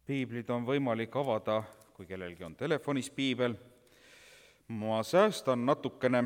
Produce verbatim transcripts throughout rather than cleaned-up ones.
piiblid on võimalik avada, kui kellelgi on telefonis piibel. Ma säästan natukene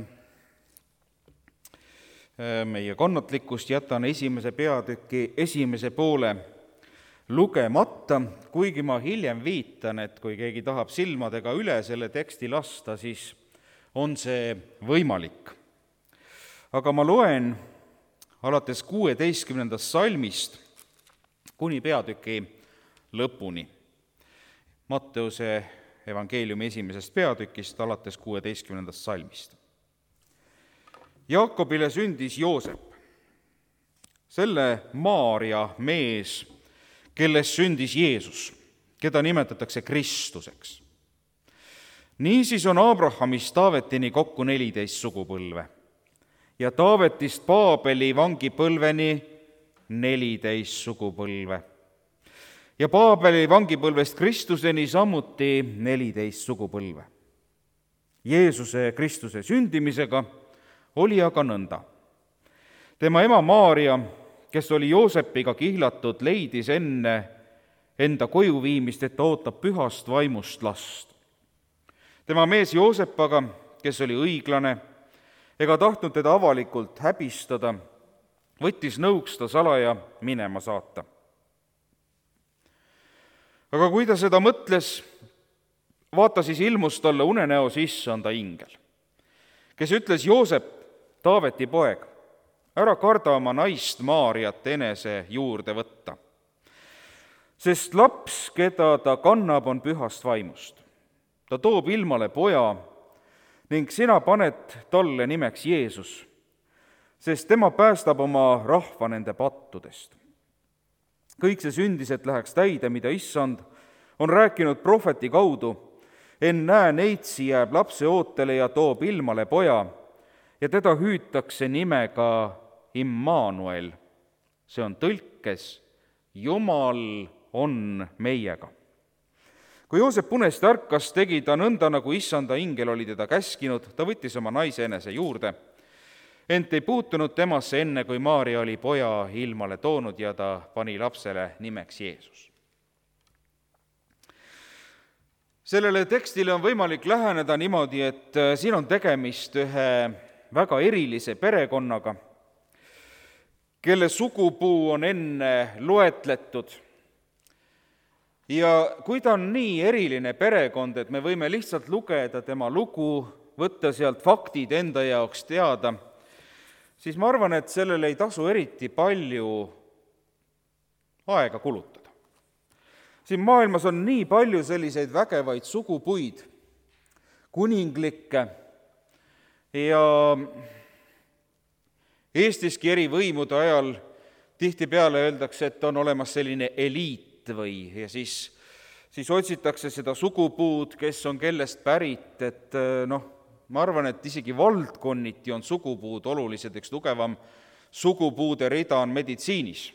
meie kannatlikkust, jätan esimese peatüki esimese poole lugemata, kuigi ma hiljem viitan, et kui keegi tahab silmadega üle selle teksti lasta, siis on see võimalik. Aga ma loen alates kuueteistkümnendast salmist kuni peatüki lõpuni. Matteuse evangeeliumi esimesest peatükist alates kuueteistkümnendast salmist. Jaakobile sündis Joosep, selle Maaria mees, kellest sündis Jeesus, keda nimetatakse Kristuseks. Niisiis on Abrahamist Taavetini kokku neliteist sugupõlve ja Taavetist Paabeli vangipõlveni neliteist sugupõlve ja Paabeli vangipõlvest Kristuseni samuti neliteist sugupõlve. Jeesuse Kristuse sündimisega oli aga nõnda. Tema ema Maaria, kes oli Joosepiga kihlatud, leidis enne enda koju viimist, et ta ootab pühast vaimust last. Tema mees Joosep aga, kes oli õiglane ega tahtnud teda avalikult häbistada, võttis nõuks ta salaja minema saata. Aga kui ta seda mõtles, vaata siis ilmus talle unenäos issanda ingel, kes ütles: Joosep, Taaveti poeg, ära karda oma naist Maariat enese juurde võtta, sest laps, keda ta kannab, on pühast vaimust. Ta toob ilmale poja ning sina paned talle nimeks Jeesus, sest tema päästab oma rahva nende pattudest. Kõik see sündis, et läheks täide, mida issand on rääkinud prohveti kaudu: ennäe, neitsi jääb lapse ootele ja toob ilmale poja, ja teda hüütakse nimega Immanuel. See on tõlkes Jumal on meiega. Kui Joosep unest ärkas, tegi ta nõnda, nagu issanda ingel oli teda käskinud. Ta võttis oma naise enese juurde, ent ei puutunud temasse enne, kui Maaria oli poja ilmale toonud ja ta pani lapsele nimeks Jeesus. Sellele tekstile on võimalik läheneda niimoodi, et siin on tegemist ühe väga erilise perekonnaga, kelle sugupuu on enne loetletud. Ja kui ta on nii eriline perekond, et me võime lihtsalt lugeda tema lugu, võtta sealt faktid enda jaoks teada, siis ma arvan, et sellele ei tasu eriti palju aega kulutada. Siin maailmas on nii palju selliseid vägevaid sugupuid, kuninglikke, ja Eestiski eri võimude ajal tihtipeale öeldakse, et on olemas selline eliit või, ja siis, siis otsitakse seda sugupuud, kes on kellest pärit, et noh, ma arvan, et isegi valdkonniti on sugupuud olulised, üks tugevam sugupuude rida on meditsiinis,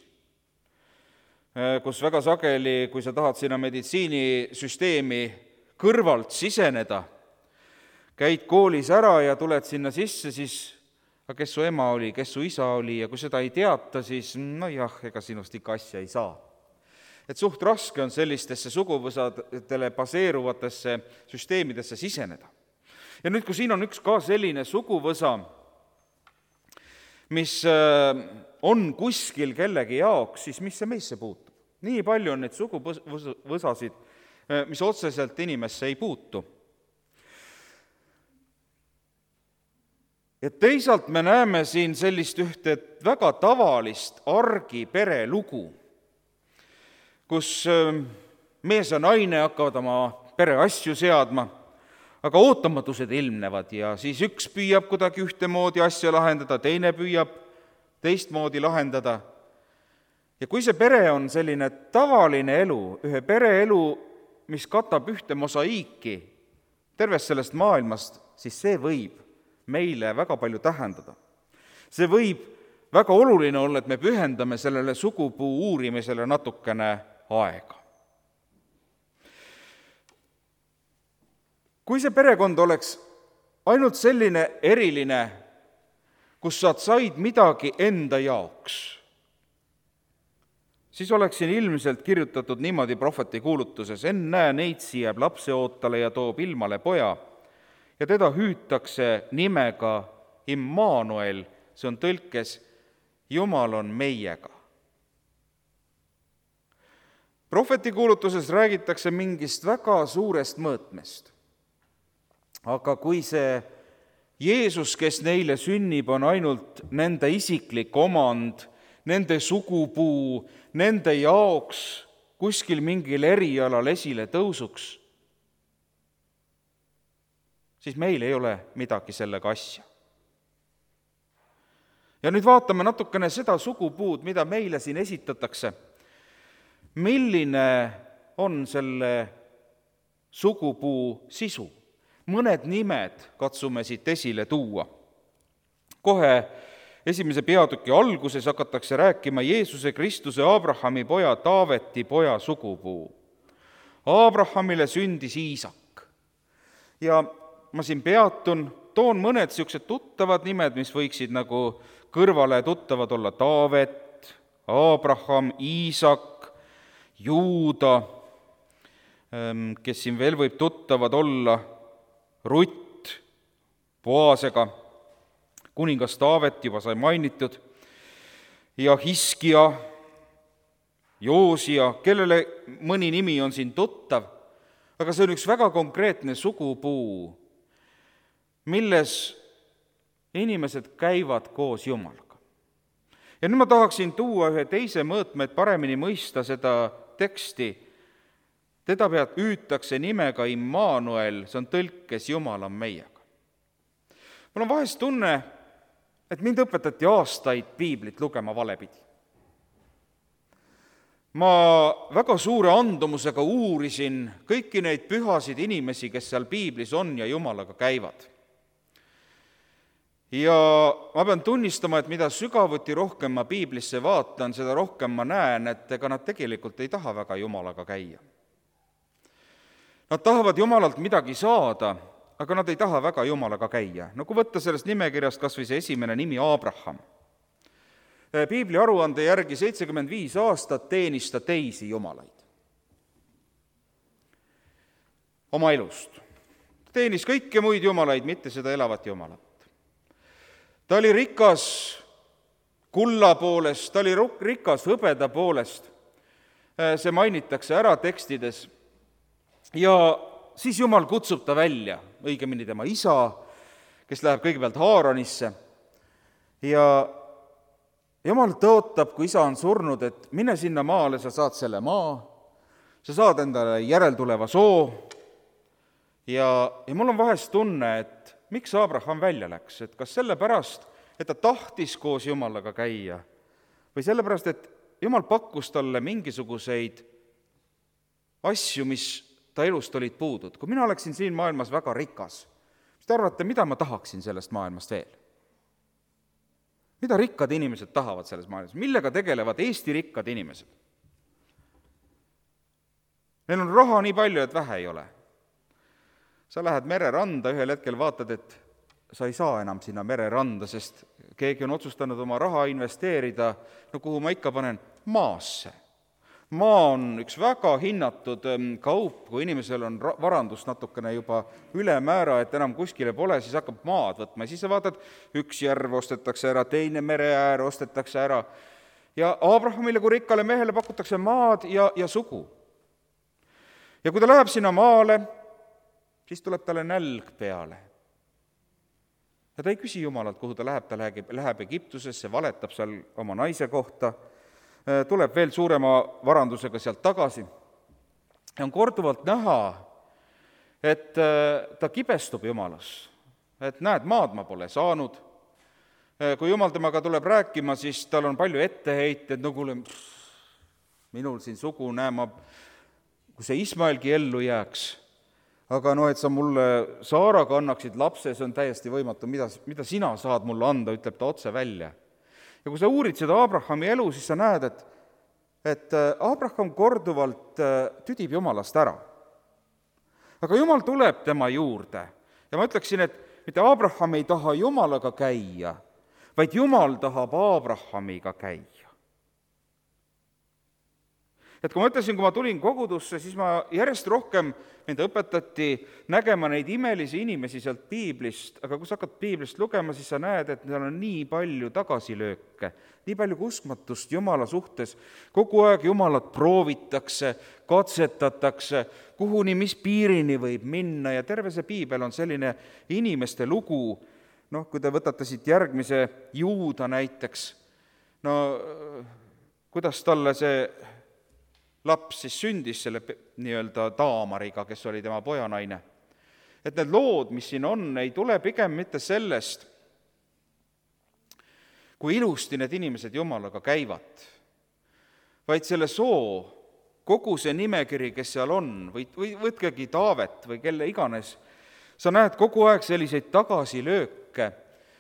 kus väga sageli, kui sa tahad sinna meditsiinisüsteemi kõrvalt siseneda, käid koolis ära ja tuled sinna sisse, siis aga kes su ema oli, kes su isa oli, ja kui seda ei teata, siis no jah, ega sinust ikka asja ei saa. Et suht raske on sellistesse suguvõsadele baseeruvatesse süsteemidesse siseneda. Ja nüüd, kui siin on üks ka selline suguvõsa, mis on kuskil kellegi jaoks, siis mis see meisse puutub? Nii palju on neid suguvõsasid, mis otseselt inimesse ei puutu. Ja teisalt me näeme siin sellist ühte väga tavalist argi pere lugu, kus mees ja naine hakkavad oma pere asju seadma, aga ootamatused ilmnevad ja siis üks püüab kuidagi ühtemoodi asja lahendada, teine püüab teistmoodi lahendada. Ja kui see pere on selline tavaline elu, ühe pereelu, mis katab ühte mosaiiki tervest sellest maailmast, siis see võib meile väga palju tähendada. See võib väga oluline olla, et me pühendame sellele sugupuu uurimisele natukene aega. Kui see perekond oleks ainult selline eriline, kus sa said midagi enda jaoks, siis oleks siin ilmselt kirjutatud niimoodi prohveti kuulutuses: ennäe, neitsi jääb lapseootale ja toob ilmale poja ja teda hüütakse nimega Immanuel, see on tõlkes Jumal on meiega. Prohveti kuulutuses räägitakse mingist väga suurest mõõtmest. Aga kui see Jeesus, kes neile sünnib, on ainult nende isiklik omand, nende sugupuu, nende jaoks kuskil mingil erialal esile tõusuks, siis meil ei ole midagi sellega asja. Ja nüüd vaatame natukene seda sugupuud, mida meile siin esitatakse. Milline on selle sugupuu sisu? Mõned nimed katsume siit esile tuua. Kohe esimese peatüki alguses hakatakse rääkima Jeesuse Kristuse Abrahami poja Taaveti poja sugupuu. Abrahamile sündis Iisak. Ja ma siin peatun, toon mõned niisugused tuttavad nimed, mis võiksid nagu kõrvale tuttavad olla: Taavet, Abraham, Iisak, Juuda, kes siin veel võib tuttavad olla, Rutt, Boasega, kuningas Taavet juba sai mainitud, ja Hiskia, Joosia, kellele mõni nimi on siin tuttav, aga see on üks väga konkreetne sugupuu, milles inimesed käivad koos Jumalaga. Ja nüüd ma tahaksin tuua ühe teise mõõtme, et paremini mõista seda teksti. Teda pead hüütakse nimega Immanuel, see on tõlkes Jumal on meiega. Mul on vahest tunne, et mind õpetati aastaid piiblit lugema valepidi. Ma väga suure andumusega uurisin kõiki neid pühasid inimesi, kes seal piiblis on ja Jumalaga käivad. Ja ma pean tunnistama, et mida sügavuti rohkem ma piiblisse vaatan, seda rohkem ma näen, et ega nad tegelikult ei taha väga Jumalaga käia. Nad tahavad Jumalalt midagi saada, aga nad ei taha väga Jumalaga käia. No kui võtta sellest nimekirjast kas või see esimene nimi Abraham. Piibli aruande järgi seitsekümmend viis aastat teenis ta teisi jumalaid oma elust. Ta teenis kõiki muid jumalaid, mitte seda elavat Jumalat. Ta oli rikas kulla poolest, ta oli rikas hõbeda poolest. See mainitakse ära tekstides. Ja siis Jumal kutsub ta välja, õigemini tema isa, kes läheb kõigepealt Haaranisse. Ja Jumal tõotab, kui isa on surnud, et mine sinna maale, sa saad selle maa, sa saad endale järeltuleva soo. Ja, ja mul on vahest tunne, et miks Abraham välja läks, et kas sellepärast, et ta tahtis koos Jumalaga käia, või sellepärast, et Jumal pakkus talle mingisuguseid asju, mis ta elust olid puudud. Kui mina oleksin siin maailmas väga rikas, mis te arvate, mida ma tahaksin sellest maailmast veel? Mida rikkad inimesed tahavad selles maailmas? Millega tegelevad Eesti rikkad inimesed? Neil on raha nii palju, et vähe ei ole. Sa lähed mereranda, ühel hetkel vaatad, et sa ei saa enam sinna mereranda, sest keegi on otsustanud oma raha investeerida, no kuhu ma ikka panen, maasse. Maa on üks väga hinnatud kaup, kui inimesel on varandust natukene juba ülemäära, et enam kuskile pole, siis hakkab maad võtma. Ja siis sa vaatad, üks järv ostetakse ära, teine mereäär ostetakse ära. Ja Abrahamile kui rikkale mehele pakutakse maad ja, ja sugu. Ja kui ta läheb sinna maale, siis tuleb talle nälg peale. Ja ta ei küsi Jumalalt, kuhu ta läheb, ta läheb, läheb Egiptusesse, valetab seal oma naise kohta, tuleb veel suurema varandusega sealt tagasi. Ja on korduvalt näha, et ta kibestub Jumalas, et näed, maad ma pole saanud. Kui Jumal temaga tuleb rääkima, siis tal on palju etteheited, no kuule, minul siin sugu, näe, ma, kui see Ismaelgi ellu jääks, aga no, et sa mulle Saaraga annaksid lapse, see on täiesti võimatu, mida, mida sina saad mulle anda, ütleb ta otse välja. Ja kui sa uurid seda Abrahami elu, siis sa näed, et, et Abraham korduvalt tüdib Jumalast ära. Aga Jumal tuleb tema juurde. Ja ma ütleksin, et mitte Abraham ei taha Jumalaga käia, vaid Jumal tahab Abrahamiga käia. et kui ma ütlesin, kui ma tulin kogudusse, siis ma järjest rohkem, mind õpetati nägema neid imelisi inimesi sealt piiblist, aga kui sa hakkad piiblist lugema, siis sa näed, et neil on nii palju tagasilööke, nii palju uskmatust Jumala suhtes, kogu aeg Jumalat proovitakse, katsetatakse, kuhuni, mis piirini võib minna ja terve see piibel on selline inimeste lugu. Noh, kui te võtate siit järgmise Juuda näiteks, no kuidas talle see laps siis sündis selle nii-öelda Taamariga, kes oli tema pojanaine. Et need lood, mis siin on, ei tule pigem mitte sellest, kui ilusti need inimesed Jumalaga käivad, vaid selle soo, kogu see nimekiri, kes seal on, või, või võtkegi Taavet või kelle iganes, sa näed kogu aeg selliseid tagasilööke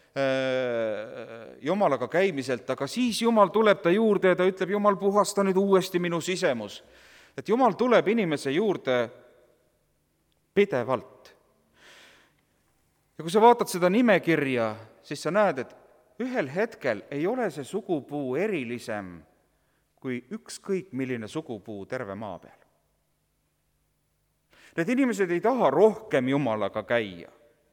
Jumalaga käimiselt, aga siis Jumal tuleb ta juurde ja ta ütleb, Jumal, puhasta nüüd uuesti minu sisemus. Et Jumal tuleb inimese juurde pidevalt. Ja kui sa vaatad seda nimekirja, siis sa näed, et ühel hetkel ei ole see sugupuu erilisem kui ükskõik milline sugupuu terve maa peal. Need inimesed ei taha rohkem Jumalaga käia.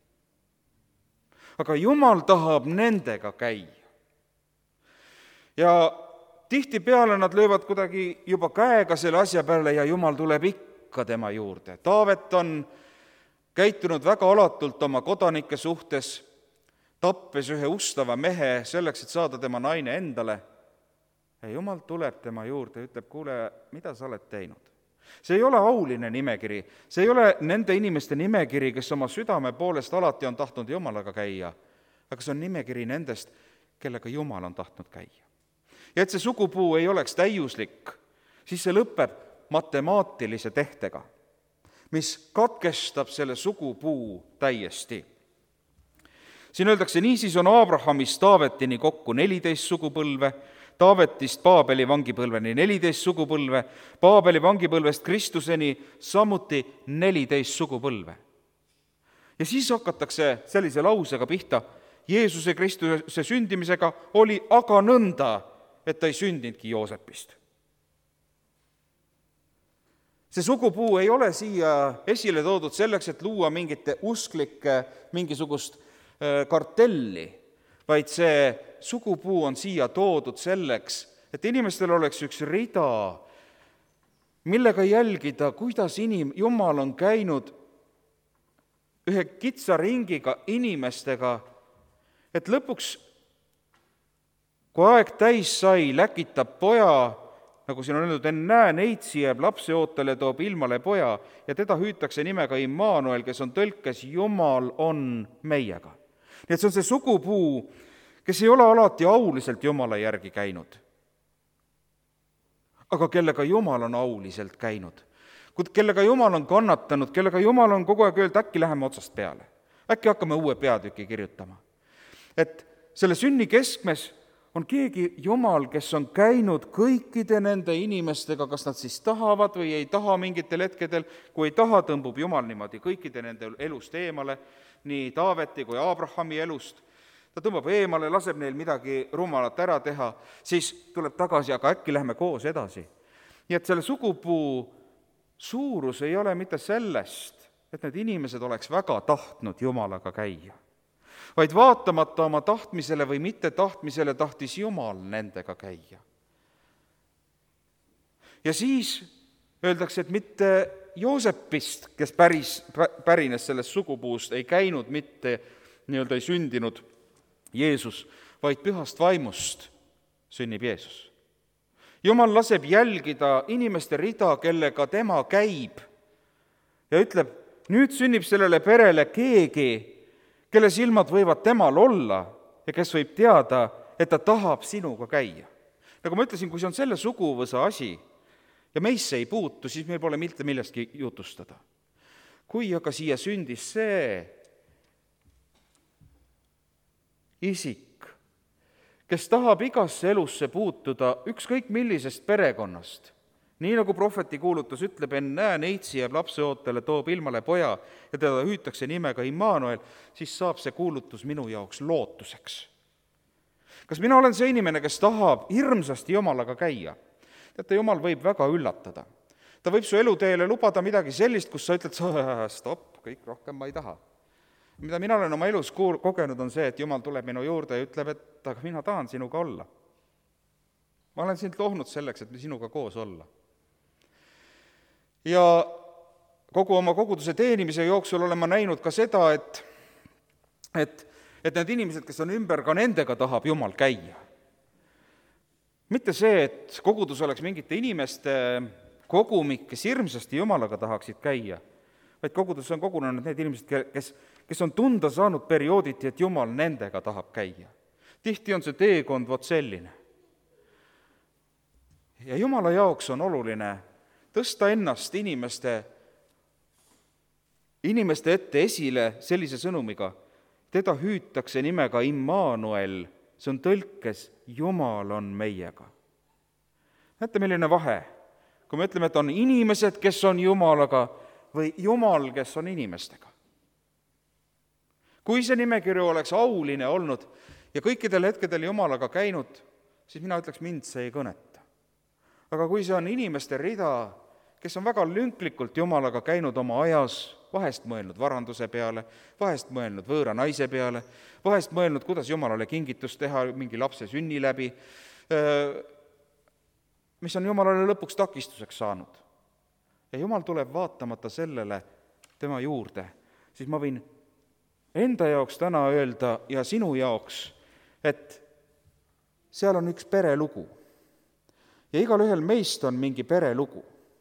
Aga Jumal tahab nendega käia. Ja tihtipeale nad löövad kuidagi juba käega selle asja peale ja Jumal tuleb ikka tema juurde. Taavet on käitunud väga alatult oma kodanike suhtes, tappes ühe ustava mehe selleks, et saada tema naine endale. Ja Jumal tuleb tema juurde ja ütleb, kuule, mida sa oled teinud? See ei ole auline nimekiri, see ei ole nende inimeste nimekiri, kes oma südame poolest alati on tahtnud Jumalaga käia, aga see on nimekiri nendest, kellega Jumal on tahtnud käia. Ja et see sugupuu ei oleks täiuslik, siis see lõpeb matemaatilise tehtega, mis katkestab selle sugupuu täiesti. Siin öeldakse, niisiis on Abrahamist Taavetini kokku neliteist sugupõlve, Taavetist Paabeli vangipõlveni neliteist sugupõlve, Paabeli vangipõlvest Kristuseni samuti neliteist sugupõlve. Ja siis hakatakse sellise lausega pihta, Jeesuse Kristuse sündimisega oli aga nõnda, et ta ei sündinudki Joosepist. See sugupuu ei ole siia esile toodud selleks, et luua mingite usklike mingisugust kartelli, vaid see sugupuu on siia toodud selleks, et inimestel oleks üks rida, millega jälgida, kuidas inim-, Jumal on käinud ühe kitsa ringiga inimestega, et lõpuks, kui aeg täis sai, läkitab poja, nagu siin on öeldud, ennäe, neitsi jääb lapse ootele, toob ilmale poja ja teda hüütakse nimega Immanuel, kes on tõlkes Jumal on meiega. Nii et see on see sugupuu, kes ei ole alati auliselt Jumala järgi käinud, aga kellega Jumal on auliselt käinud, kellega Jumal on kannatanud, kellega Jumal on kogu aeg öelnud, äkki läheme otsast peale, äkki hakkame uue peatüki kirjutama. Et selle sünni keskmes on keegi Jumal, kes on käinud kõikide nende inimestega, kas nad siis tahavad või ei taha mingitel hetkedel, kui ei taha, tõmbub Jumal niimoodi kõikide nende elust eemale, nii Taaveti kui Abrahami elust, ta tõmbab eemale, laseb neil midagi rumalat ära teha, siis tuleb tagasi, aga äkki lähme koos edasi. Nii et selle sugupuu suurus ei ole mitte sellest, et need inimesed oleks väga tahtnud Jumalaga käia, vaid vaatamata oma tahtmisele või mitte tahtmisele tahtis Jumal nendega käia. Ja siis öeldakse, et mitte Joosepist, kes päris, pärines sellest sugupuust, ei käinud mitte, nii-öelda ei sündinud Jeesus, vaid pühast vaimust sünnib Jeesus. Jumal laseb jälgida inimeste rida, kellega tema käib ja ütleb, nüüd sünnib sellele perele keegi, kelle silmad võivad temal olla ja kes võib teada, et ta tahab sinuga käia. Nagu ma ütlesin, kui see on selle suguvõsa asi ja meisse ei puutu, siis meil pole mitte millestki jutustada. Kui aga siia sündis see isik, kes tahab igasse elusse puutuda ükskõik millisest perekonnast, nii nagu prohveti kuulutus ütleb, ennäe, neitsi jääb lapse ootele, toob ilmale poja ja teda hüütakse nimega Immanuel, siis saab see kuulutus minu jaoks lootuseks. Kas mina olen see inimene, kes tahab hirmsasti Jumalaga käia? teate, Jumal võib väga üllatada. Ta võib su eluteele lubada midagi sellist, kus sa ütled, stopp, kõik, rohkem ma ei taha. Mida mina olen oma elus kuul-, kogenud, on see, et Jumal tuleb minu juurde ja ütleb, et aga mina tahan sinuga olla. Ma olen sind loonud selleks, et me sinuga koos olla. Ja kogu oma koguduse teenimise jooksul olen ma näinud ka seda, et, et, et need inimesed, kes on ümber, ka nendega tahab Jumal käia. Mitte see, et kogudus oleks mingite inimeste kogumik, kes hirmsasti Jumalaga tahaksid käia, vaid kogudus on kogunenud need inimesed, kes, kes on tunda saanud periooditi, et Jumal nendega tahab käia. Tihti on see teekond vot selline. Ja Jumala jaoks on oluline tõsta ennast inimeste, inimeste ette esile sellise sõnumiga. Teda hüütakse nimega Immanuel, see on tõlkes Jumal on meiega. Näete, milline vahe, kui me ütleme, et on inimesed, kes on Jumalaga, või Jumal, kes on inimestega. Kui see nimekirju oleks auline olnud ja kõikidel hetkedel Jumalaga käinud, siis mina ütleks, mind see ei kõneta. Aga kui see on inimeste rida, kes on väga lünklikult Jumalaga käinud oma ajas, vahest mõelnud varanduse peale, vahest mõelnud võõra naise peale, vahest mõelnud, kuidas Jumalale kingitust teha mingi lapse sünni läbi, mis on Jumalale lõpuks takistuseks saanud. Ja Jumal tuleb vaatamata sellele tema juurde, siis ma võin enda jaoks täna öelda ja sinu jaoks, et seal on üks perelugu. Ja igal ühel meist on mingi perelugu.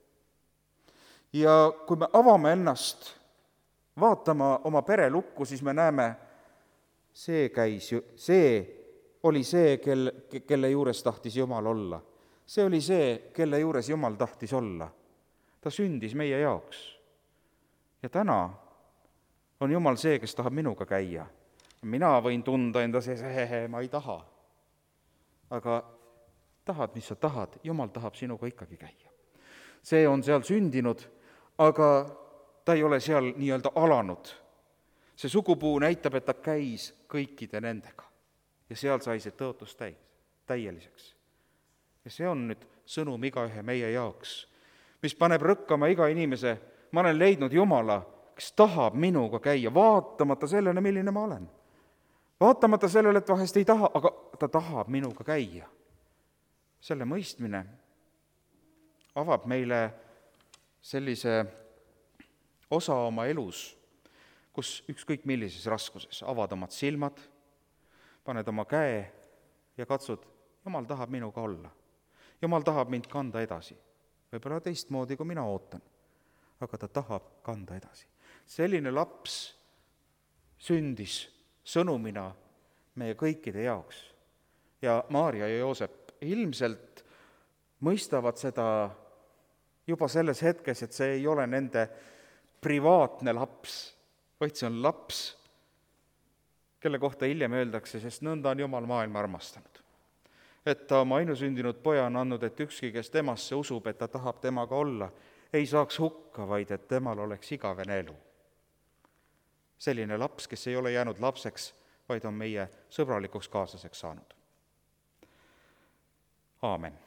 Ja kui me avame ennast vaatama oma perelukku, siis me näeme, see käis, see oli see, kel, kelle juures tahtis Jumal olla. See oli see, kelle juures Jumal tahtis olla. Ta sündis meie jaoks. Ja täna on Jumal see, kes tahab minuga käia. Mina võin tunda enda sees, hehe, ma ei taha. Aga tahad, mis sa tahad, Jumal tahab sinuga ikkagi käia. See on seal sündinud, aga ta ei ole seal nii-öelda alanud. See sugupuu näitab, et ta käis kõikide nendega. Ja seal sai see tõotus täis, täieliseks. Ja see on nüüd sõnum igaühe meie jaoks, mis paneb rõkkama iga inimese. Ma olen leidnud Jumala, kes tahab minuga käia, vaatamata sellele, milline ma olen. Vaatamata sellele, et vahest ei taha, aga ta tahab minuga käia. Selle mõistmine avab meile sellise osa oma elus, kus ükskõik millises raskuses avad omad silmad, paned oma käe ja katsud, Jumal tahab minuga olla. Jumal tahab mind kanda edasi. Võib-olla teistmoodi, kui mina ootan, aga ta tahab kanda edasi. Selline laps sündis sõnumina meie kõikide jaoks. Ja Maarja ja Joosep ilmselt mõistavad seda juba selles hetkes, et see ei ole nende privaatne laps, vaid see on laps, kelle kohta hiljem öeldakse, sest nõnda on Jumal maailma armastanud. Et ta oma ainusündinud poja on andnud, et ükski, kes temasse usub, et ta tahab temaga olla, ei saaks hukka, vaid et temal oleks igavene elu. Selline laps, kes ei ole jäänud lapseks, vaid on meie sõbralikuks kaaslaseks saanud. Aamen.